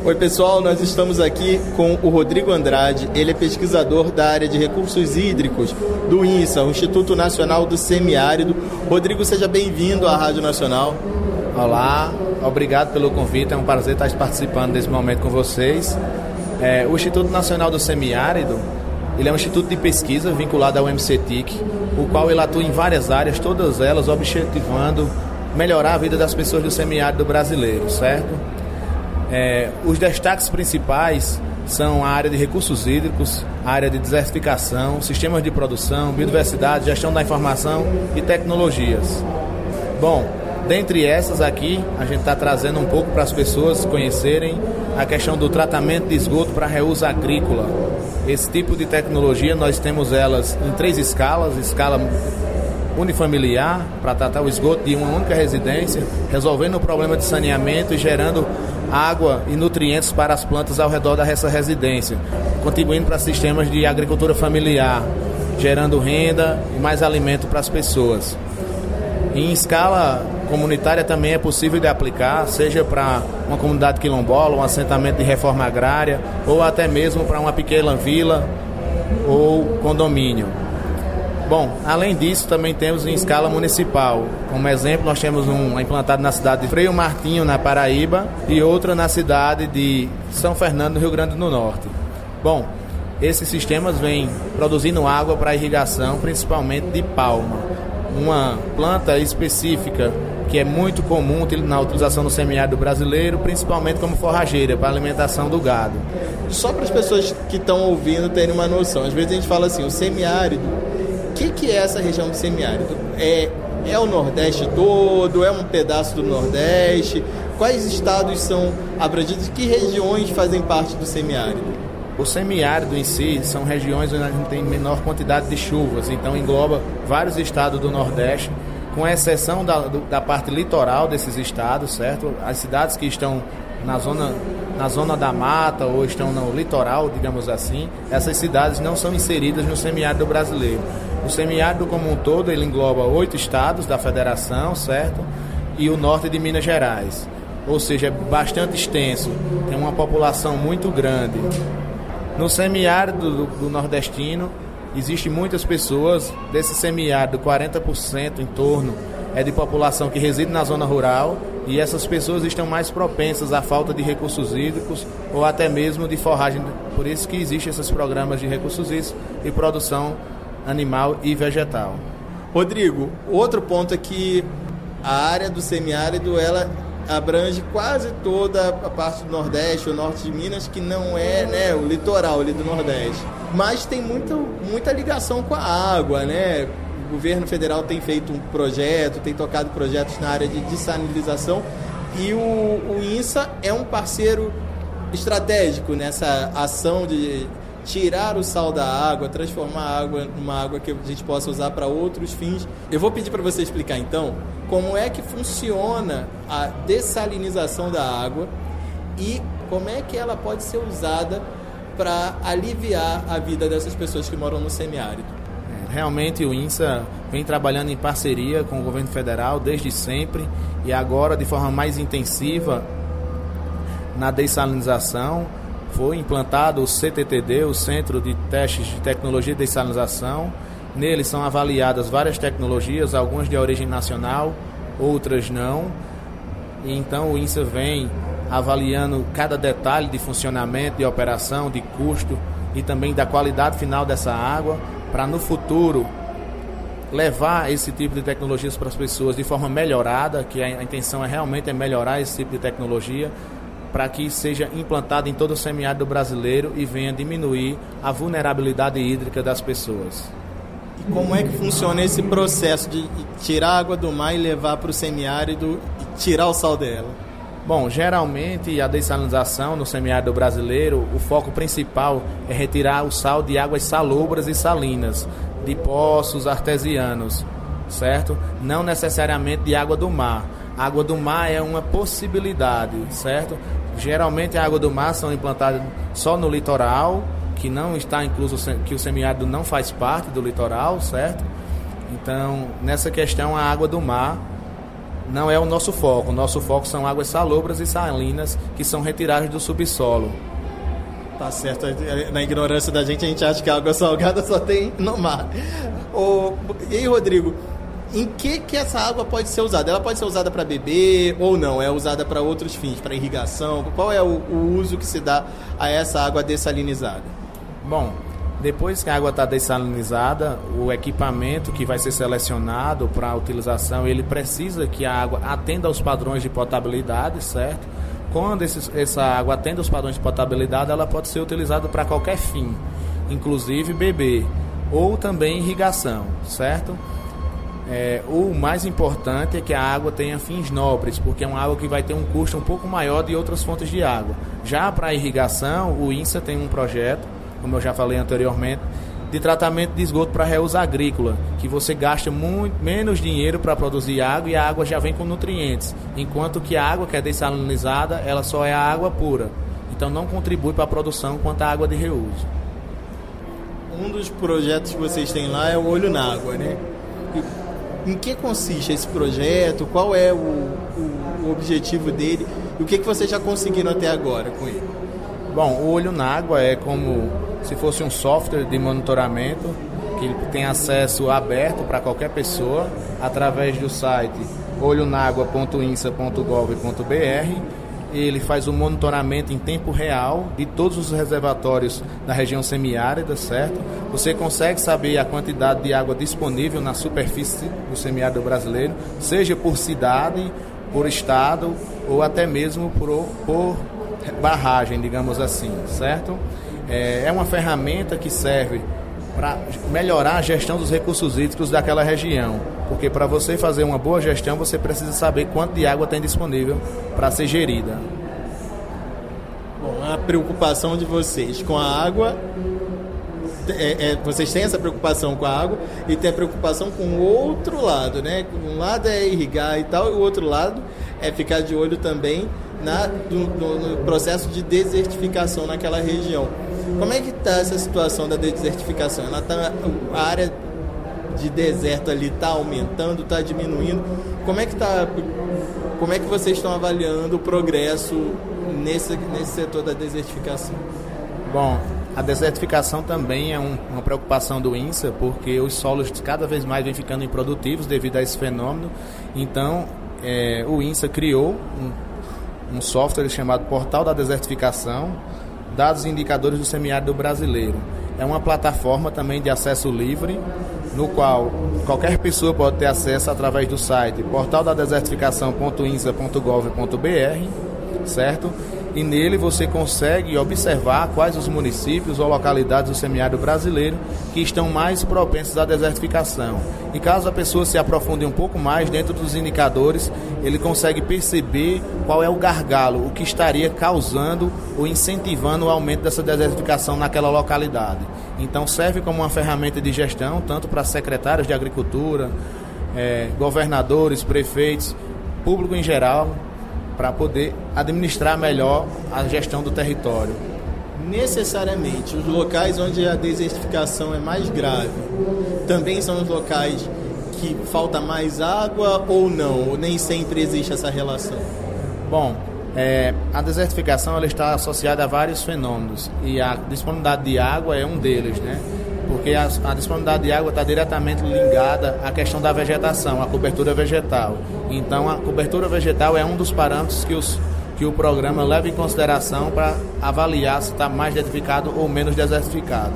Oi pessoal, nós estamos aqui com o Rodrigo Andrade, ele é pesquisador da área de recursos hídricos do INSA, o Instituto Nacional do Semiárido. Rodrigo, seja bem-vindo à Rádio Nacional. Olá, obrigado pelo convite, é um prazer estar participando desse momento com vocês. O Instituto Nacional do Semiárido, ele é um instituto de pesquisa vinculado ao MCTIC, o qual ele atua em várias áreas, todas elas objetivando melhorar a vida das pessoas do semiárido brasileiro, certo? Os destaques principais são a área de recursos hídricos, a área de desertificação, sistemas de produção, biodiversidade, gestão da informação e tecnologias. Bom, dentre essas aqui, a gente está trazendo um pouco para as pessoas conhecerem a questão do tratamento de esgoto para reuso agrícola. Esse tipo de tecnologia, nós temos elas em 3 escalas: escala unifamiliar, para tratar o esgoto de uma única residência, resolvendo o problema de saneamento e gerando água e nutrientes para as plantas ao redor dessa residência, contribuindo para sistemas de agricultura familiar, gerando renda e mais alimento para as pessoas. Em escala comunitária também é possível de aplicar, seja para uma comunidade quilombola, um assentamento de reforma agrária, ou até mesmo para uma pequena vila ou condomínio. Bom, além disso, também temos em escala municipal. Como exemplo, nós temos uma implantada na cidade de Freio Martinho, na Paraíba, e outra na cidade de São Fernando, no Rio Grande do Norte. Bom, esses sistemas vêm produzindo água para irrigação, principalmente de palma, uma planta específica que é muito comum na utilização no semiárido brasileiro, principalmente como forrageira, para alimentação do gado. Só para as pessoas que estão ouvindo terem uma noção, às vezes a gente fala assim, o semiárido, o que é essa região do semiárido? É o Nordeste todo? É um pedaço do Nordeste? Quais estados são abrangidos? Que regiões fazem parte do semiárido? O semiárido em si são regiões onde a gente tem menor quantidade de chuvas, então engloba vários estados do Nordeste, com exceção da parte litoral desses estados, certo? As cidades que estão na zona da mata ou estão no litoral, digamos assim, essas cidades não são inseridas no semiárido brasileiro. O semiárido como um todo, ele engloba 8 estados da federação, certo? E o norte de Minas Gerais. Ou seja, é bastante extenso, tem uma população muito grande. No semiárido do nordestino, existem muitas pessoas, desse semiárido, 40% em torno é de população que reside na zona rural, e essas pessoas estão mais propensas à falta de recursos hídricos ou até mesmo de forragem. Por isso que existem esses programas de recursos hídricos e produção animal e vegetal. Rodrigo, outro ponto é que a área do semiárido, ela abrange quase toda a parte do Nordeste, o norte de Minas, que não é, né, o litoral ali do Nordeste. Mas tem muita ligação com a água, né? O governo federal tem feito um projeto, tem tocado projetos na área de dessalinização, e o INSA é um parceiro estratégico nessa ação de tirar o sal da água, transformar a água numa água que a gente possa usar para outros fins. Eu vou pedir para você explicar então como é que funciona a dessalinização da água e como é que ela pode ser usada para aliviar a vida dessas pessoas que moram no semiárido. Realmente o INSA vem trabalhando em parceria com o governo federal desde sempre, e agora de forma mais intensiva na dessalinização. Foi implantado o CTTD, o Centro de Testes de Tecnologia de Dessalinização. Nele são avaliadas várias tecnologias, algumas de origem nacional, outras não. E então o INSA vem avaliando cada detalhe de funcionamento, de operação, de custo e também da qualidade final dessa água, para no futuro levar esse tipo de tecnologias para as pessoas de forma melhorada, que a intenção realmente melhorar esse tipo de tecnologia, para que seja implantado em todo o semiárido brasileiro e venha diminuir a vulnerabilidade hídrica das pessoas. E como é que funciona esse processo de tirar a água do mar e levar para o semiárido e tirar o sal dela? Bom, geralmente a dessalinização no semiárido brasileiro, o foco principal é retirar o sal de águas salobras e salinas, de poços artesianos, certo? Não necessariamente de água do mar. A água do mar é uma possibilidade, certo? Geralmente a água do mar são implantadas só no litoral, que não está incluso, que o semiárido não faz parte do litoral, certo? Então, nessa questão, a água do mar Não é o nosso foco. O nosso foco são águas salobras e salinas que são retiradas do subsolo. Tá certo. Na ignorância da gente, a gente acha que a água salgada só tem no mar. E aí, Rodrigo, em que essa água pode ser usada? Ela pode ser usada para beber ou não? É usada para outros fins, para irrigação? Qual é o uso que se dá a essa água dessalinizada? Bom, depois que a água está dessalinizada, o equipamento que vai ser selecionado para a utilização, ele precisa que a água atenda aos padrões de potabilidade, certo? Quando essa água atende aos padrões de potabilidade, ela pode ser utilizada para qualquer fim, inclusive beber, ou também irrigação, certo? O mais importante é que a água tenha fins nobres, porque é uma água que vai ter um custo um pouco maior de outras fontes de água. Já para a irrigação, o INSA tem um projeto, como eu já falei anteriormente, de tratamento de esgoto para reuso agrícola, que você gasta muito menos dinheiro para produzir água e a água já vem com nutrientes, enquanto que a água que é dessalinizada, ela só é a água pura, então não contribui para a produção quanto a água de reuso. Um dos projetos que vocês têm lá é o Olho na Água, né? Em que consiste esse projeto? Qual é o objetivo dele? E o que vocês já conseguiram até agora com ele? Bom, o Olho na Água é como se fosse um software de monitoramento que tem acesso aberto para qualquer pessoa através do site olhonagua.insa.gov.br. Ele faz o monitoramento em tempo real de todos os reservatórios da região semiárida, certo? Você consegue saber a quantidade de água disponível na superfície do semiárido brasileiro, seja por cidade, por estado ou até mesmo por barragem, digamos assim, certo? É uma ferramenta que serve para melhorar a gestão dos recursos hídricos daquela região, porque para você fazer uma boa gestão, você precisa saber quanto de água tem disponível para ser gerida. Bom, a preocupação de vocês com a água, vocês têm essa preocupação com a água e tem a preocupação com o outro lado, né? Um lado é irrigar e tal, e o outro lado é ficar de olho também no processo de desertificação naquela região. Como é que está essa situação da desertificação? A área de deserto ali está aumentando, está diminuindo? Como é que vocês estão avaliando o progresso nesse setor da desertificação? Bom, a desertificação também é uma preocupação do INSA, porque os solos cada vez mais vêm ficando improdutivos devido a esse fenômeno. Então, o INSA criou um software chamado Portal da Desertificação, dados e indicadores do semiárido brasileiro. É uma plataforma também de acesso livre, no qual qualquer pessoa pode ter acesso através do site portaldadesertificação.insa.gov.br, certo? E nele você consegue observar quais os municípios ou localidades do semiárido brasileiro que estão mais propensos à desertificação. E caso a pessoa se aprofunde um pouco mais dentro dos indicadores, ele consegue perceber qual é o gargalo, o que estaria causando ou incentivando o aumento dessa desertificação naquela localidade. Então serve como uma ferramenta de gestão, tanto para secretários de agricultura, governadores, prefeitos, público em geral, para poder administrar melhor a gestão do território. Necessariamente, os locais onde a desertificação é mais grave também são os locais que falta mais água ou não? Ou nem sempre existe essa relação? Bom, a desertificação ela está associada a vários fenômenos e a disponibilidade de água é um deles, né? Porque a disponibilidade de água está diretamente ligada à questão da vegetação, à cobertura vegetal. Então, a cobertura vegetal é um dos parâmetros que o programa leva em consideração para avaliar se está mais desertificado ou menos desertificado.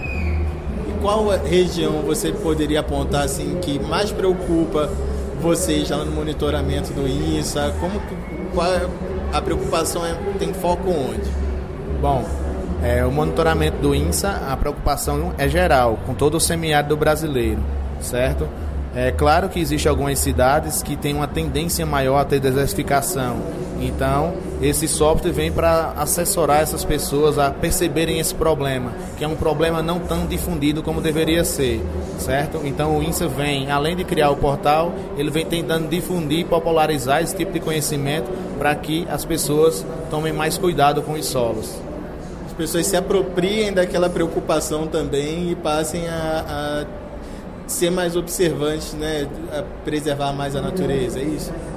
E qual região você poderia apontar assim, que mais preocupa vocês lá no monitoramento do INSA? Qual a preocupação tem foco onde? Bom, o monitoramento do INSA, a preocupação é geral, com todo o semiárido brasileiro, certo? É claro que existem algumas cidades que têm uma tendência maior a ter desertificação. Então, esse software vem para assessorar essas pessoas a perceberem esse problema, que é um problema não tão difundido como deveria ser, certo? Então, o INSA vem, além de criar o portal, ele vem tentando difundir e popularizar esse tipo de conhecimento para que as pessoas tomem mais cuidado com os solos. As pessoas se apropriem daquela preocupação também e passem a ser mais observantes, né? A preservar mais a natureza, é isso?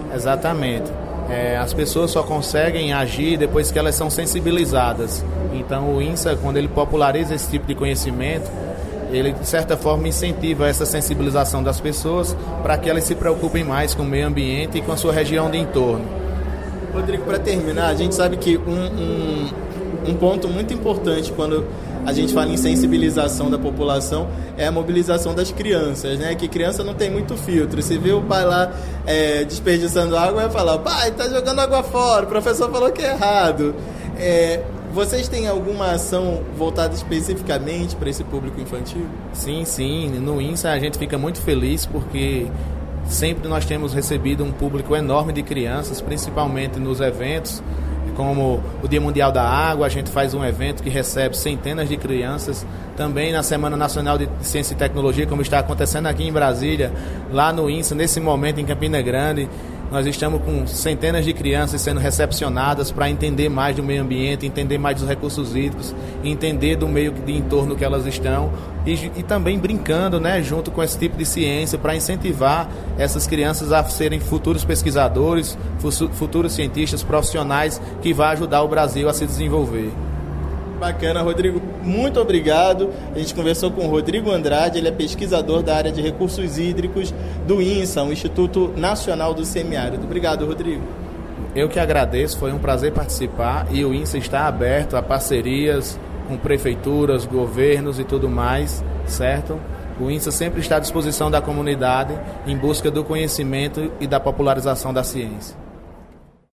Exatamente. As pessoas só conseguem agir depois que elas são sensibilizadas. Então o INSA, quando ele populariza esse tipo de conhecimento, ele de certa forma incentiva essa sensibilização das pessoas para que elas se preocupem mais com o meio ambiente e com a sua região de entorno. Rodrigo, para terminar, a gente sabe que um ponto muito importante quando a gente fala em sensibilização da população é a mobilização das crianças, né? Que criança não tem muito filtro. Se vê o pai lá desperdiçando água, vai falar: pai, tá jogando água fora, o professor falou que é errado. Vocês têm alguma ação voltada especificamente para esse público infantil? Sim. No INSA a gente fica muito feliz porque sempre nós temos recebido um público enorme de crianças, principalmente nos eventos, como o Dia Mundial da Água. A gente faz um evento que recebe centenas de crianças. Também na Semana Nacional de Ciência e Tecnologia, como está acontecendo aqui em Brasília, lá no INSA, nesse momento em Campina Grande, nós estamos com centenas de crianças sendo recepcionadas para entender mais do meio ambiente, entender mais dos recursos hídricos, entender do meio de entorno que elas estão e também brincando, né, junto com esse tipo de ciência para incentivar essas crianças a serem futuros pesquisadores, futuros cientistas profissionais que vão ajudar o Brasil a se desenvolver. Bacana, Rodrigo. Muito obrigado. A gente conversou com o Rodrigo Andrade, ele é pesquisador da área de recursos hídricos do INSA, o Instituto Nacional do Semiárido. Obrigado, Rodrigo. Eu que agradeço, foi um prazer participar e o INSA está aberto a parcerias com prefeituras, governos e tudo mais, certo? O INSA sempre está à disposição da comunidade em busca do conhecimento e da popularização da ciência.